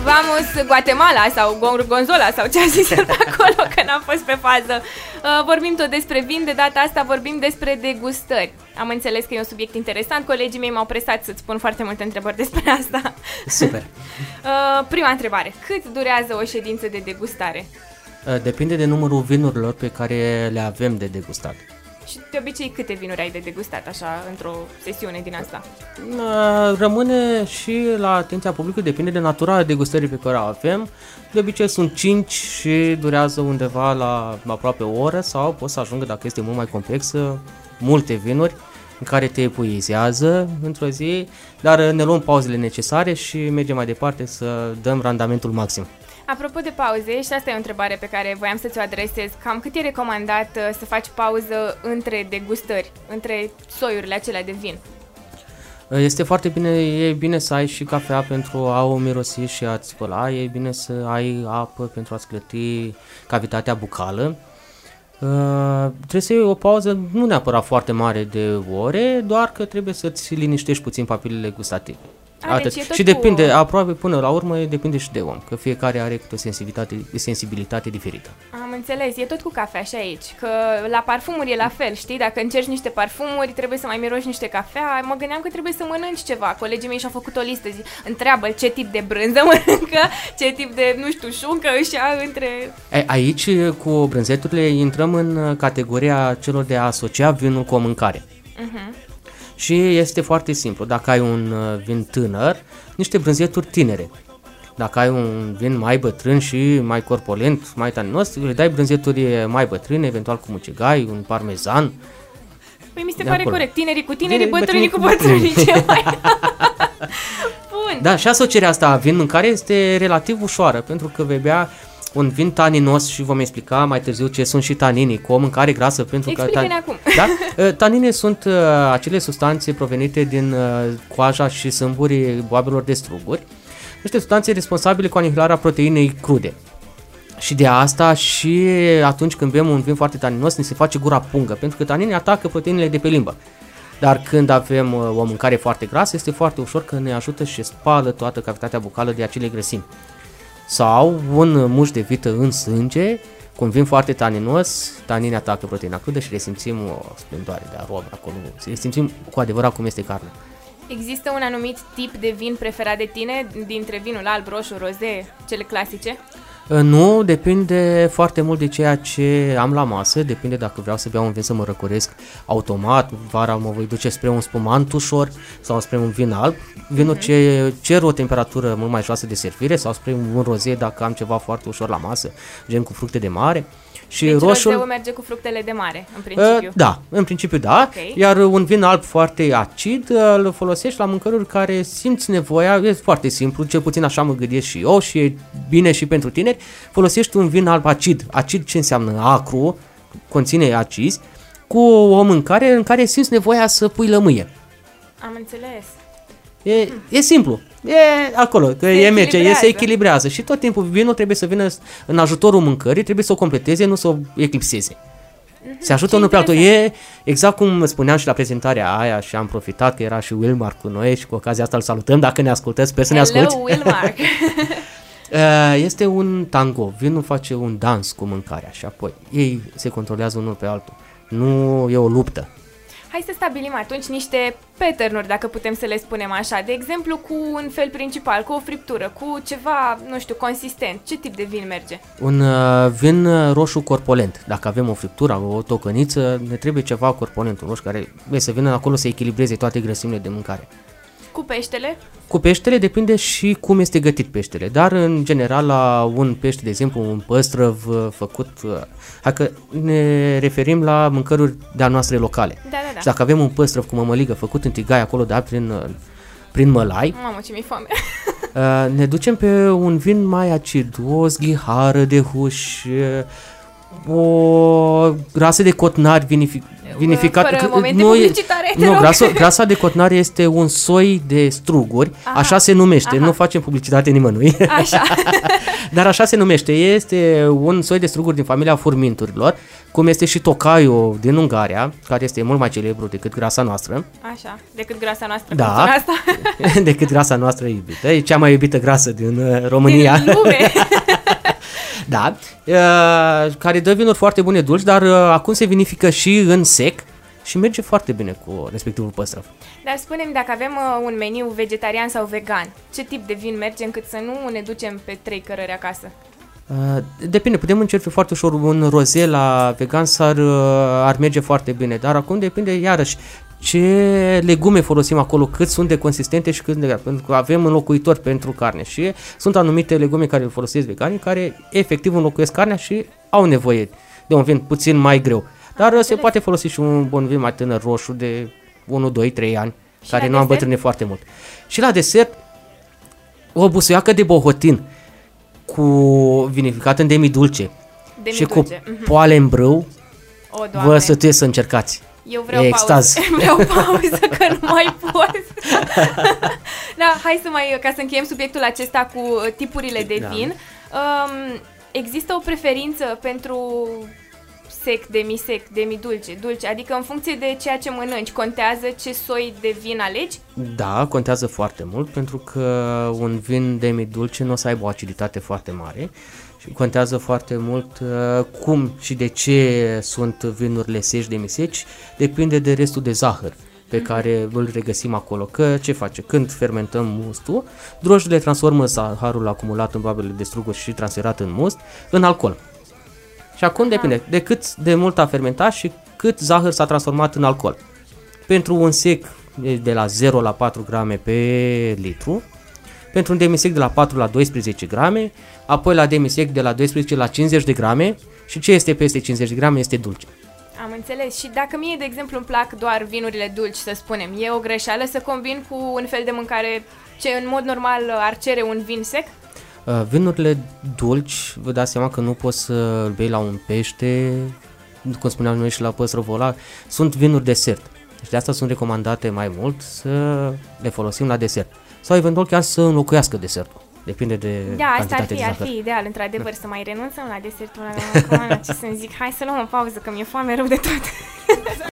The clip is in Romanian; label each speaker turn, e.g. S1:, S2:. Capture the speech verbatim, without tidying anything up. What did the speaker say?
S1: vamos Guatemala sau Gorgonzola sau ce a zis acolo, că n-am fost pe fază. Uh, vorbim tot despre vin, de data asta vorbim despre degustări. Am înțeles că e un subiect interesant, colegii mei m-au presat să-ți spun foarte multe întrebări despre asta.
S2: Super.
S1: Uh, prima întrebare, cât durează o ședință de degustare?
S2: Uh, depinde de numărul vinurilor pe care le avem de degustat.
S1: Și de obicei câte vinuri ai de degustat așa într-o sesiune din asta?
S2: Rămâne și la atenția publicului, depinde de natura degustării pe care o avem. De obicei sunt cinci și durează undeva la aproape o oră sau pot să ajungă, dacă este mult mai complexă, multe vinuri în care te epuizează într-o zi, dar ne luăm pauzele necesare și mergem mai departe să dăm randamentul maxim.
S1: Apropo de pauze, și asta e o întrebare pe care voiam să ți-o adresez, cam cât e recomandat uh, să faci pauză între degustări, între soiurile acelea de vin?
S2: Este foarte bine, e bine să ai și cafea pentru a o mirosi și a-ți spăla, e bine să ai apă pentru a-ți clăti cavitatea bucală. Uh, trebuie să iei o pauză nu neapărat foarte mare de ore, doar că trebuie să-ți liniștești puțin papilele gustative.
S1: A, deci
S2: și depinde, cu... aproape până la urmă, depinde și de om, că fiecare are o sensibilitate, sensibilitate diferită.
S1: Am înțeles, e tot cu cafea și aici, că la parfumuri e la fel, știi? Dacă încerci niște parfumuri, trebuie să mai miroși niște cafea. Mă gândeam că trebuie să mănânci ceva. Colegii mei și-au făcut o listă, zi, întreabă ce tip de brânză mănâncă, ce tip de, nu știu, șuncă își ia între...
S2: Aici, cu brânzeturile, intrăm în categoria celor de a asocia vinul cu o mâncare. Uh-huh. Și este foarte simplu, dacă ai un vin tânăr, niște brânzeturi tinere. Dacă ai un vin mai bătrân și mai corpulent, mai taninos, le dai brânzeturi mai bătrâne, eventual cu mucegai, un parmezan.
S1: Păi mi se pare acolo. Corect, tinerii cu tinerii, bătrânii cu bătrânii, ce mai... Bun.
S2: Da, și asocierea asta a vin-mâncare este relativ ușoară, pentru că vei bea un vin taninos și vom explica mai târziu ce sunt și taninii, cu o mâncare grasă, pentru
S1: Explică-ne
S2: că...
S1: acum.
S2: Da? Taninii sunt uh, acele substanțe provenite din uh, coaja și sâmburii boabelor de struguri, niște substanțe responsabile cu anihilarea proteinei crude. Și de asta și atunci când bem un vin foarte taninos, ne se face gura pungă, pentru că taninii atacă proteinele de pe limbă. Dar când avem uh, o mâncare foarte grasă, este foarte ușor că ne ajută și spală toată cavitatea bucală de acele grăsimi. Sau un muș de vită în sânge, cu un vin foarte taninos, taninii atacă proteina crudă și resimțim o splendoare de aromă acolo, resimțim cu adevărat cum este carnea.
S1: Există un anumit tip de vin preferat de tine, dintre vinul alb, roșu, roze, cele clasice?
S2: Nu, depinde foarte mult de ceea ce am la masă, depinde dacă vreau să beau un vin să mă răcoresc automat, vara mă voi duce spre un spumant ușor sau spre un vin alb, vinul mm-hmm. ce cer o temperatură mult mai joasă de servire sau spre un roze dacă am ceva foarte ușor la masă, gen cu fructe de mare. Și
S1: deci
S2: roșul
S1: rozeul merge cu fructele de mare, în principiu?
S2: Uh, da, în principiu da, okay. Iar un vin alb foarte acid îl folosești la mâncăruri care simți nevoia, e foarte simplu, cel puțin așa mă gândesc și eu și e bine și pentru tineri, folosești un vin alb acid. Acid ce înseamnă? Acru, conține acizi, cu o mâncare în care simți nevoia să pui lămâie.
S1: Am înțeles.
S2: E, hmm. e simplu. E acolo, că se e merge, e, se echilibrează și tot timpul vinul trebuie să vină în ajutorul mâncării, trebuie să o completeze, nu să o eclipseze. Mm-hmm. Se ajută unul pe altul. E exact cum spuneam și la prezentarea aia și am profitat că era și Wilmar cu noi și cu ocazia asta îl salutăm dacă ne ascultă, sper să ne asculti.
S1: Hello, Wilmar!
S2: Este un tango, vinul face un dans cu mâncarea și apoi ei se controlează unul pe altul. Nu e o luptă.
S1: Hai să stabilim atunci niște pattern-uri, dacă putem să le spunem așa. De exemplu, cu un fel principal, cu o friptură, cu ceva, nu știu, consistent. Ce tip de vin merge?
S2: Un uh, vin roșu corpulent. Dacă avem o friptură, o tocăniță, ne trebuie ceva corpulent, un roșu care vei să vină acolo să echilibreze toate grăsimile de mâncare.
S1: Cu peștele?
S2: Cu peștele depinde și cum este gătit peștele, dar în general la un pește, de exemplu un păstrăv făcut, hai că ne referim la mâncăruri de-a noastre locale.
S1: Da, da, da.
S2: Și dacă avem un păstrăv cu mămăligă făcut în tigaie acolo, da, prin, prin mălai,
S1: mamă, ce mi-e foame.
S2: Ne ducem pe un vin mai acid, o zghihară de huș, o rasă de cotnari vinific... vinificat,
S1: fără momente
S2: nu, e,
S1: publicitare, te
S2: nu
S1: rog.
S2: grasa, grasa de cotnare este un soi de struguri, aha, așa se numește, aha, nu facem publicitate nimănui.
S1: Așa.
S2: Dar așa se numește, este un soi de struguri din familia furminturilor, cum este și tocaiul din Ungaria, care este mult mai celebru decât grasa noastră.
S1: Așa, decât grasa noastră.
S2: Da,
S1: asta.
S2: decât grasa noastră iubită, e cea mai iubită grasă din uh, România.
S1: Din lume.
S2: Da, uh, care dă vinuri foarte bune dulci, dar uh, acum se vinifică și în sec și merge foarte bine cu respectivul păstrăv.
S1: Dar spune-mi, dacă avem uh, un meniu vegetarian sau vegan, ce tip de vin merge încât să nu ne ducem pe trei cărări acasă?
S2: Uh, depinde, putem încerca foarte ușor un roze la vegan, s-ar, uh, ar merge foarte bine, dar acum depinde iarăși ce legume folosim acolo, cât sunt de consistente și cât de... pentru că avem înlocuitori pentru carne și sunt anumite legume care le folosesc veganii care efectiv înlocuiesc carnea și au nevoie de un vin puțin mai greu. Dar se poate folosi și un bun vin mai tânăr roșu de unu, doi, trei ani, și care nu îmbătrâne foarte mult. Și la desert, o busuiacă de bohotin cu vinificat în demi-dulce și cu mm-hmm. poale în brâu,
S1: o,
S2: vă sătuiesc să încercați.
S1: Eu vreau
S2: Extaz.
S1: pauză, vreau pauză că nu mai pot. Da, hai să mai, ca să încheiem subiectul acesta cu tipurile de vin. Da. Um, există o preferință pentru sec, demisec, demidulce, dulce? Adică în funcție de ceea ce mănânci, contează ce soi de vin alegi?
S2: Da, contează foarte mult, pentru că un vin demidulce nu o să aibă o aciditate foarte mare și contează foarte mult uh, cum și de ce sunt vinurile seci, demiseci, depinde de restul de zahăr pe mm-hmm. care îl regăsim acolo. Că ce face? Când fermentăm mustul, drojdile transformă zaharul acumulat în boabele de struguri și transferat în must în alcool. Și acum Aha. depinde de cât de mult a fermentat și cât zahăr s-a transformat în alcool. Pentru un sec de la zero la patru grame pe litru, pentru un demisec de la patru la doisprezece grame, apoi la demisec de la doisprezece la cincizeci de grame și ce este peste cincizeci de grame este dulce.
S1: Am înțeles. Și dacă mie, de exemplu, îmi plac doar vinurile dulci, să spunem, e o greșeală să combin cu un fel de mâncare ce în mod normal ar cere un vin sec?
S2: Uh, vinurile dulci, vă dați seama că nu poți să îl bei la un pește, cum spuneam noi și la păstrăvul ăla, sunt vinuri desert. Deci de asta sunt recomandate mai mult să le folosim la desert. Sau eventual chiar să înlocuiască desertul. Depinde de
S1: da, asta ar fi,
S2: de
S1: ar fi ideal, într-adevăr, da. Să mai renunțăm la desertul ăla. Ce să-mi zic, hai să luăm o pauză, că mi-e foame rău de tot.